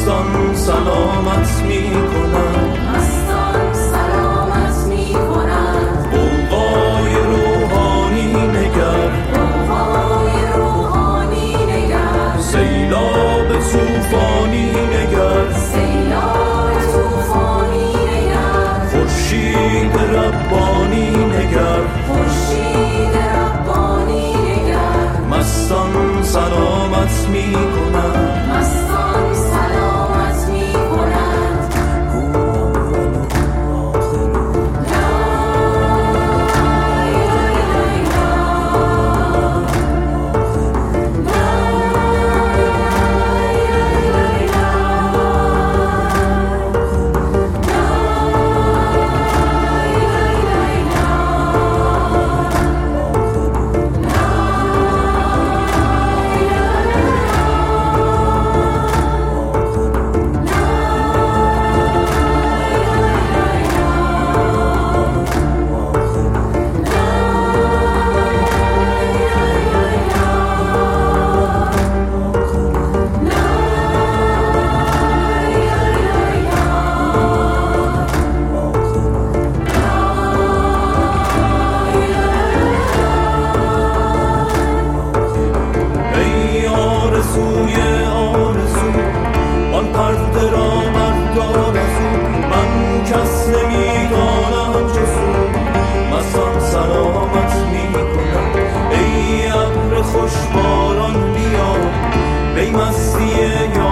مستان سلامت می کنند، مستان سلامت می کنند. غوغای روحانی نگر، غوغای روحانی نگر. سیلاب طوفانی نگر، سیلاب طوفانی نگر. خورشید ربانی نگر، خورشید ربانی نگر. مستان سلامت می کنند، مستان سلامت می کنند. آن پرده را بردار از او، من کس نمیدانم جز او. مستان سلامت می کنند، ای ابر خوش باران بیا، ای مستی